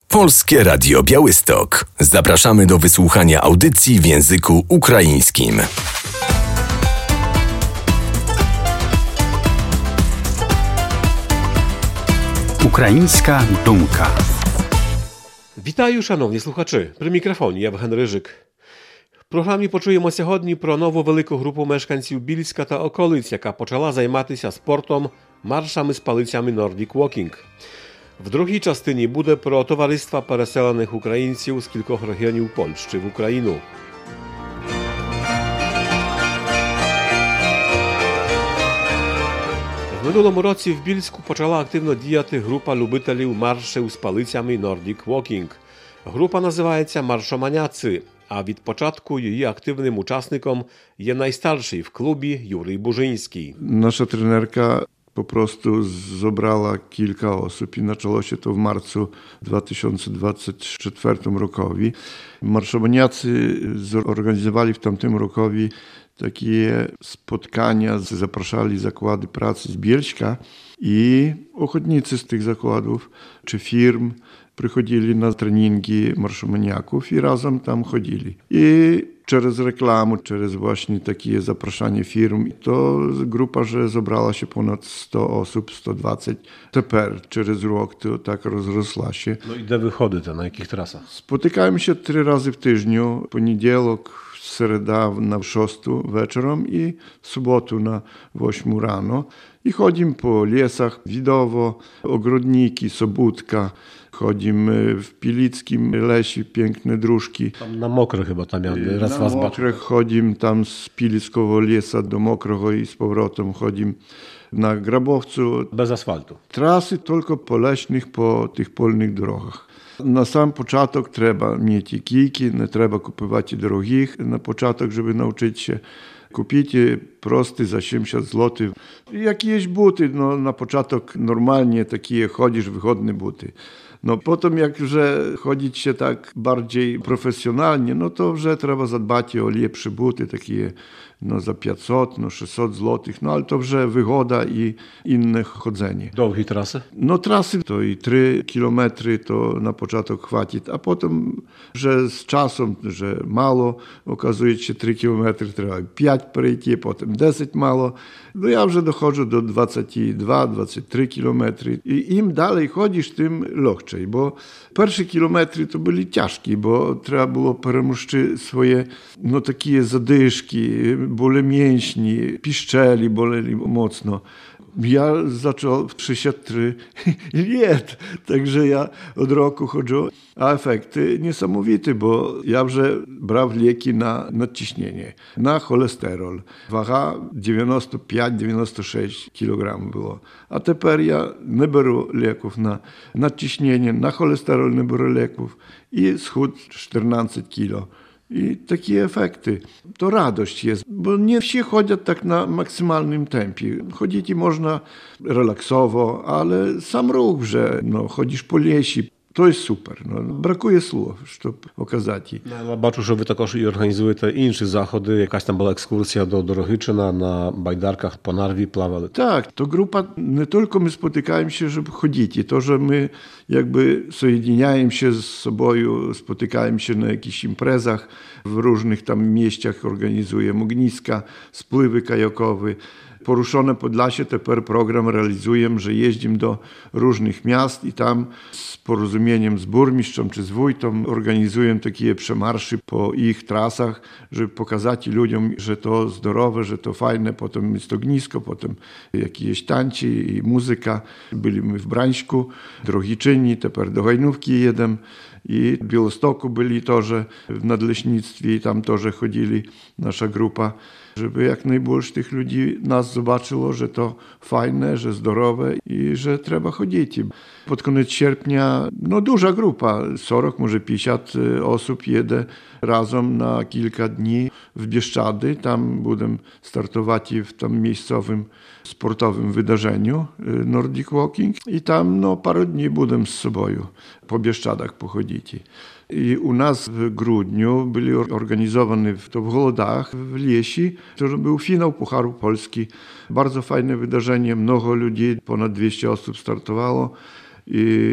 Polskie Radio Białystok. Zapraszamy do wysłuchania audycji w języku ukraińskim. Українська думка. Вітаю, шановні слухачі! При мікрофоні Євген Рижик. В програмі почуємо сьогодні про нову велику групу мешканців Більська та околиць, яка почала займатися спортом, маршами з палицями Nordic Walking. В другій частині буде про товариства переселених українців з кількох регіонів Польщі в Україну. В минулому році в Більську почала активно діяти група любителів маршів з палицями Nordic Walking. Група називається «Маршоманяці», а від початку її активним учасником є найстарший в клубі Юрій Бужинський. Nasza trenerka po prostu zebrała kilka osób i zaczęło się to w marcu 2024 rokowi. Marszomaniacy zorganizowali w tamtym rokowi takie spotkania, zapraszali zakłady pracy z Bielska i ochotnicy z tych zakładów czy firm przychodzili na treningi marszomaniaków i razem tam chodzili. I przez reklamę, przez właśnie takie zapraszanie firm, to grupa, że zebrała się ponad 100 osób, 120. Teraz przez rok to tak rozrosła się. No i gdzie wychody te, na jakich trasach? Spotykamy się 3 razy w tygodniu, poniedziałek, środa na 6 wieczorem i w sobotę na 8 rano. I chodzimy po lasach, Widowo, Ogrodniki, Sobótka. Chodzimy w Pilickim lesie, piękne dróżki. Tam na Mokre chyba tam ja raz na was Mokre chodzimy tam z Pilickiego lesa do Mokrego i z powrotem chodzimy na Grabowcu. Bez asfaltu. Trasy tylko po leśnych, po tych polnych drogach. Na sam początek trzeba mieć kijki, nie trzeba kupować drogich na początek, żeby nauczyć się. Kupicie prosty za 70 zł. Jakieś buty, no na początek normalnie takie chodzisz, wygodne buty. No potem jak już chodzić się tak bardziej profesjonalnie, no to że trzeba zadbać o lepsze buty, takie no za 500, no 600 zł, no ale to już wygoda i inne chodzenie. Długie trasy? No trasy to i 3 kilometry to na początek chwaci, a potem, że z czasem, że mało, okazuje się 3 kilometry trzeba 5 przejść, potem 10 mało. No ja już dochodzę do 22-23 kilometry i im dalej chodzisz, tym lżej, bo pierwsze kilometry to byli ciężkie, bo trzeba było przemuszczyć swoje no takie zadyszki, bóle mięśni, piszczeli boleli mocno. Ja zacząłem w 33 lat, także ja od roku chodzę, a efekty niesamowite, bo ja już brał leki na nadciśnienie, na cholesterol. Waga 95-96 kg było. A teraz ja nie biorę leków na nadciśnienie, na cholesterol nie biorę leków i schód 14 kg. I takie efekty. To radość jest, bo nie wszyscy chodzą tak na maksymalnym tempie. Chodzić można relaksowo, ale sam ruch, że no, chodzisz po lesie, to jest super. No, brakuje słów, żeby pokazać. No, ale бачу, що ви також і організуєте інші заходи. Якась там була екскурсія до Дорогичина, на байдарках по Нарві плавали. Tak, to grupa, nie tylko my spotykamy się, żeby chodzić, i to, że my jakby sojediniaємо się z sobą, spotykamy się na jakichś imprezach, w różnych tam mieściach organizujemy ogniska, spływy kajakowe. Poruszone Podlasie, teraz program realizujemy, że jeździmy do różnych miast i tam z porozumieniem z burmistrzem czy z wójtą organizujemy takie przemarszy po ich trasach, żeby pokazać ludziom, że to zdrowe, że to fajne. Potem jest ognisko, potem jakieś tańce i muzyka. Byliśmy w Brańsku, Drohiczyni, teraz do Hajnówki jedem. I w Białostoku byli też w nadleśnictwie i tam też chodzili nasza grupa, żeby jak najbardziej tych ludzi nas zobaczyło, że to fajne, że zdrowe i że trzeba chodzić. Pod koniec sierpnia no duża grupa, 40, może 50 osób jedzie razem na kilka dni w Bieszczady. Tam będę startować w tam miejscowym sportowym wydarzeniu Nordic Walking i tam no parę dni będę z sobą po Bieszczadach pochodzić. I u nas w grudniu byli organizowane to w Golodach, w Liesi. To był finał Pucharu Polski. Bardzo fajne wydarzenie, mnogo ludzi, ponad 200 osób startowało. I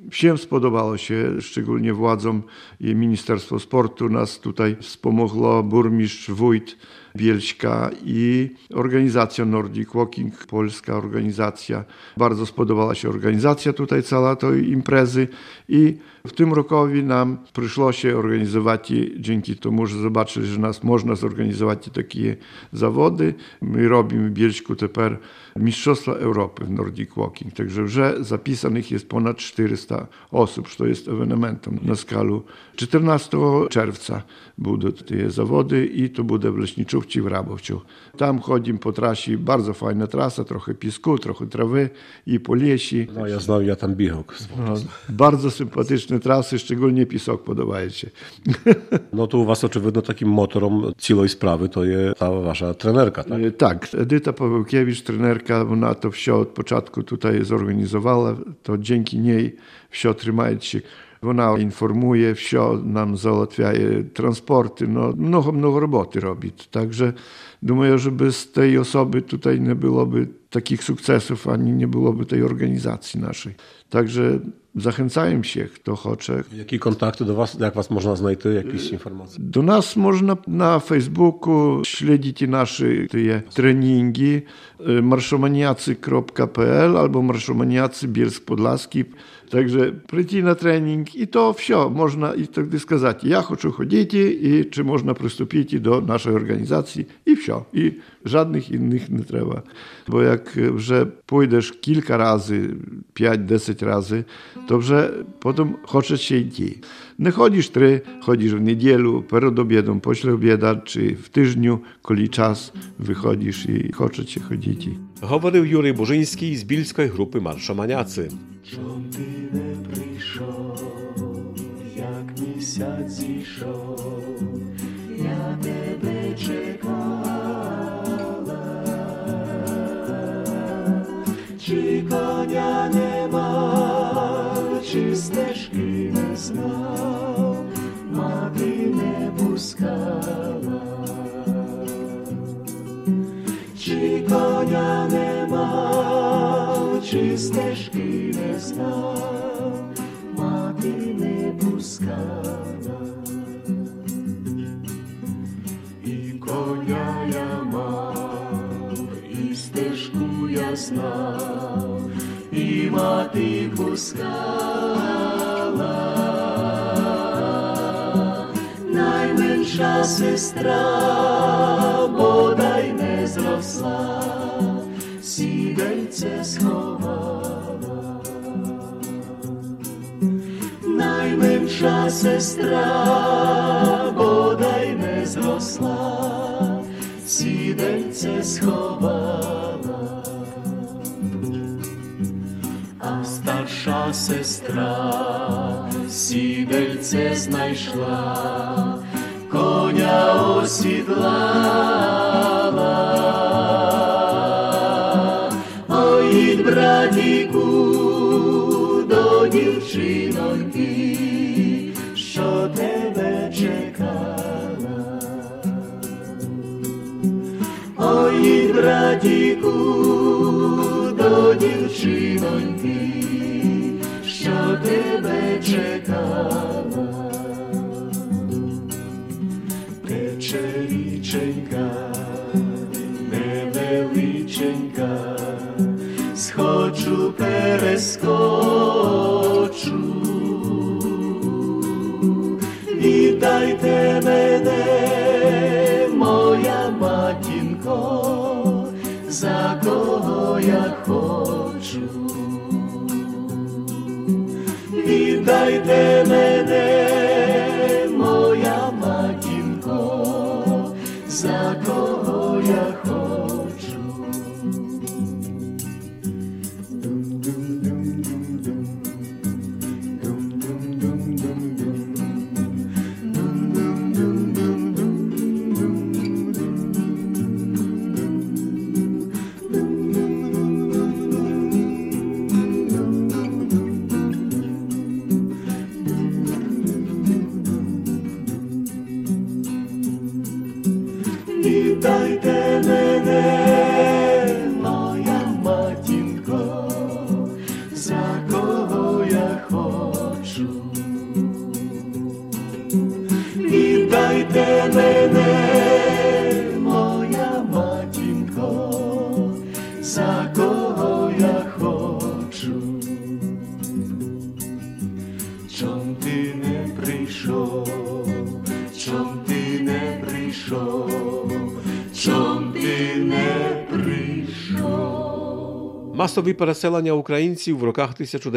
Всім сподобало się, szczególnie władzom i Ministerstwo Sportu nas tutaj wspomogło, burmistrz, wójt Bielska i organizacja Nordic Walking, polska organizacja. Bardzo spodobała się organizacja tutaj cała tej imprezy i w tym rokowi nam przyszło się organizować dzięki temu, że zobaczyli, że nas można zorganizować takie zawody. My robimy w Bielsku teraz Mistrzostwa Europy w Nordic Walking, także już zapisanych jest ponad 400 osób, co jest ewenementem na skalę. 14 czerwca będą te zawody i to będzie w Leśniczówci w Rabowciu. Tam chodzimy po trasie, bardzo fajna trasa, trochę piesku, trochę trawy i po lesie. No ja znam, ja tam biegał. Bardzo sympatyczne trasy, szczególnie piesok podobaje się. No to u was oczywiście takim motorem całej sprawy to jest ta wasza trenerka, tak? Tak, Edyta Pawełkiewicz, trenerka, ona to wszystko od początku tutaj zorganizowała, to dzięki niej wszystko trzyma się. Ona informuje, wszystko nam załatwia, transporty, no mnogo roboty robi. Także думаю, że bez tej osoby tutaj nie byłoby takich sukcesów, ani nie byłoby tej organizacji naszej. Także zachęcają się, kto chce. Jakie kontakty do was, jak was można znaleźć, jakieś informacje? Do nas można na Facebooku śledzić nasze treningi marszomaniacy.pl albo marszomaniacy Bielsk Podlaski. Także przyjść na trening i to wszystko można i wtedy сказать, ja chcę chodzić i czy można przystąpić do naszej organizacji i wszystko. I żadnych innych nie trzeba. Bo jak że pójdziesz kilka razy, 5-10 razy, to że potem chcesz się iść. Nie chodzisz 3, chodzisz w niedzielę, przed obiedem, pośle obieda, czy w tygodniu, kiedy czas, wychodzisz i chcesz się chodzić. Говорив Юрій Бужинський з Більської групи «Маршоманяці». Чом ти не прийшов, як місяць зійшов, я тебе чекала, чи коня нема, чи стежки не знав, мати не пускала, чи коня нема, чи стежки не знав, мати не пускала. І коня я мав, і стежку я знав, і мати пускала. Найменша сестра бодай не зросла, сідельце сховала. Найменша сестра бодай не зросла, сідельце сховала. А старша сестра сідельце знайшла, коня осідлала. Ой, братіку, до дівчиноньки, що тебе чекала. Ой, братіку, до дівчиноньки, що тебе чекала. Тече річенька, невеличенька, схочу, перескочу. Віддайте мене, моя матінко, за кого я хочу. Віддайте мене, моя матінко, за кого я хочу. Віддайте мене, моя матінко, за кого я хочу. мене, моя матінко, за кого я хочу. Чом ти не прийшов, чом ти не прийшов, чом ти не прийшов. Масові переселення українців в роках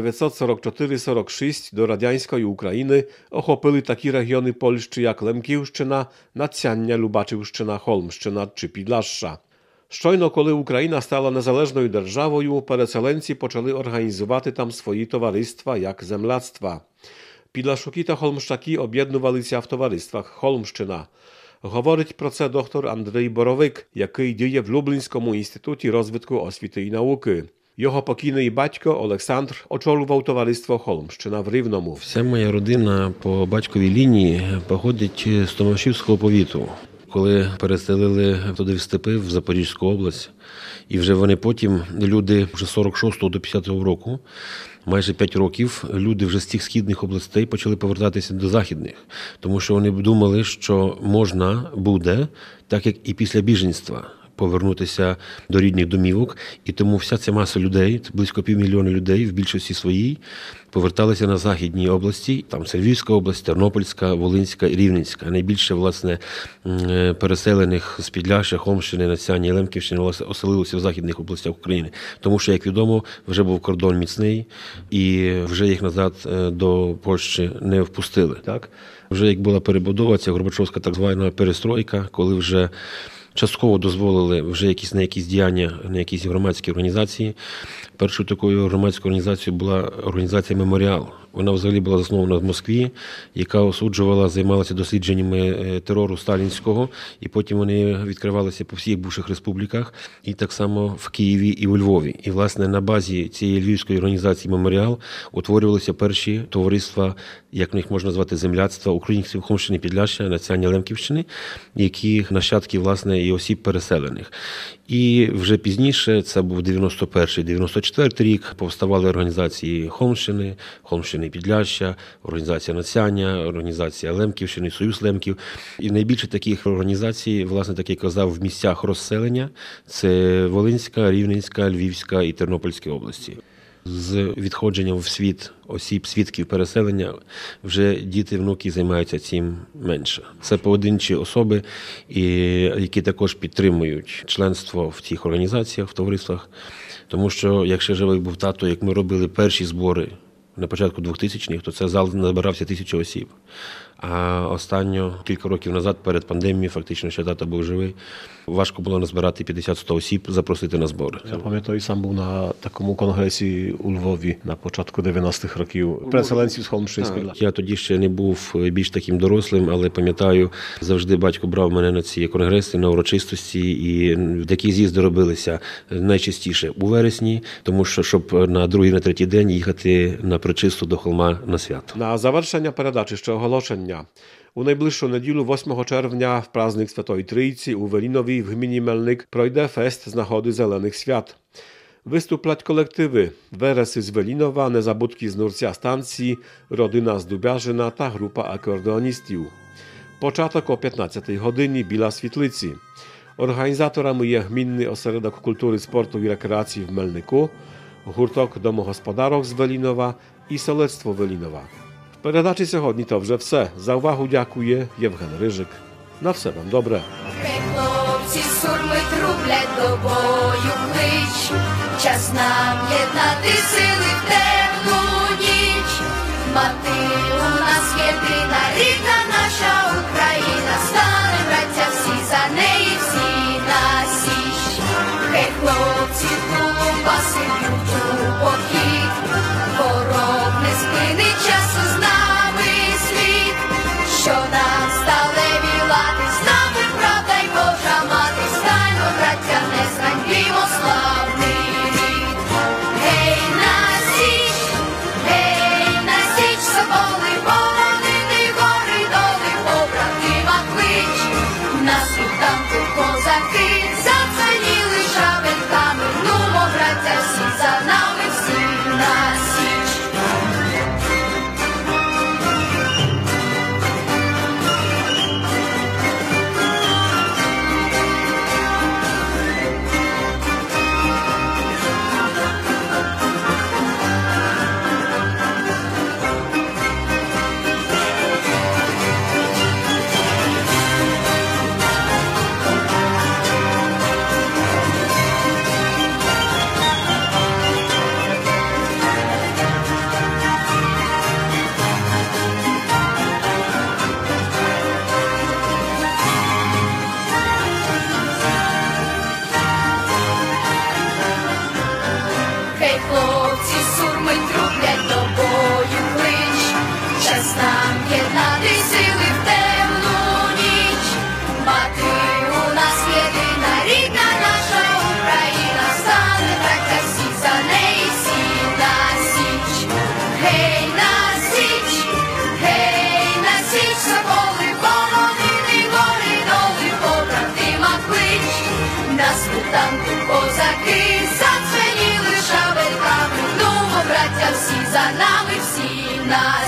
1944-46 до радянської України охопили такі регіони Польщі, як Лемківщина, Надсяння, Любачівщина, Холмщина чи Підляшша. Щойно, коли Україна стала незалежною державою, переселенці почали організувати там свої товариства, як земляцтва. Підлашуки та холмщаки об'єднувалися в товариствах «Холмщина». Говорить про це доктор Андрій Боровик, який діє в Люблінському інституті розвитку освіти і науки. Його покійний батько Олександр очолював товариство «Холмщина» в Рівному. Вся моя родина по батьковій лінії походить з Томашівського повіту. Коли переселили туди в степи, в Запорізьку область, і вже вони потім, люди вже 46-го до 50-го року, майже 5 років, люди вже з тих східних областей почали повертатися до західних, тому що вони думали, що можна буде, так як і після біженства, повернутися до рідних домівок, і тому вся ця маса людей, близько 500 000 людей, в більшості своїй, поверталися на західні області, там це Львівська область, Тернопільська, Волинська і Рівненська. Найбільше, власне, переселених з Підляшшя, Холмщини, Надсяння і Лемківщини оселилося в західних областях України. Тому що, як відомо, вже був кордон міцний, і вже їх назад до Польщі не впустили. Так? Вже як була перебудова, ця Горбачовська так звана перестройка, коли вже частково дозволили вже на якісь діяння, на якісь громадські організації. Першою такою громадською організацією була організація «Меморіал». Вона взагалі була заснована в Москві, яка осуджувала, займалася дослідженнями терору сталінського, і потім вони відкривалися по всіх бувших республіках, і так само в Києві і у Львові. І, власне, на базі цієї львівської організації «Меморіал» утворювалися перші товариства, як їх можна назвати, земляцтва українців Холмщини, Підляшшя, Надсяння, Лемківщини, які нащадки, власне, і осіб переселених. І вже пізніше, це був 91-94 рік, повставали організації Холмщини, Холмщини і Підляшшя, організація Надсяння, організація Лемківщини, Союз Лемків. І найбільше таких організацій, власне, так як казав, в місцях розселення – це Волинська, Рівненська, Львівська і Тернопільська області. З відходженням в світ осіб, свідків переселення, вже діти, внуки займаються цим менше. Це поодинчі особи, які також підтримують членство в цих організаціях, в товариствах. Тому що, якщо живий був тато, як ми робили перші збори на початку 2000-х, то це зал набирався 1000 осіб. А останньо, кілька років назад, перед пандемією, фактично, ще тато був живий, важко було назбирати 50-100 осіб, запросити на збори. Я пам'ятаю, сам був на такому конгресі у Львові на початку 90-х років переселенців з Холмщини. Я тоді ще не був більш таким дорослим, але пам'ятаю, завжди батько брав мене на ці конгреси, на урочистості, і такі з'їзди робилися найчастіше у вересні, тому що, щоб на другий, на третій день їхати на Пречисту до Холма на свято. На завершення передачі ще оголошення. У найbliższą неділю, 8 червня, в праздник Святої Трійці у Велінові в гміні Мельник пройде фест з нагоди Зелених Свят. Виступлять колективи Вереси з Велінова, Незабудки з Нурця станції, Родина з Дубяжина та група акордеоністів. Початок о 15-й годині біля Світлиці. Організаторами є Гмінний осередок культури, спорту і рекреації в Мельнику, гурток домогосподарок з Велінова і Соlectwo Велінова. В передачі сьогодні то вже все. За увагу дякує Євген Рижик. На все вам добре. Хлопці сурми трублять, до бою клич. Час нам єднати сили в темну ніч. Мати у нас єдина, рідна наша Україна. Стане, браття, всі за неї, всі на січ. Хай хлопці колбаси б'ють у похід. Ворог не спинить часу, з нами світ. Що нам сталеві лати, з нами правда й Божа мати. Станьмо, браття, не зганьбімо славний рід. Гей, на січ, соболи, волини, гори, доли, побрати. єднати сили в темну ніч. Мати у нас єдина, рідна наша Україна, стане браття всі за неї, всі на січ. Гей, на січ, соколи, полонини, гори, доли, побратима клич. На світанку козаки задзвеніли шабельками, нумо, браття всі за нами, всі на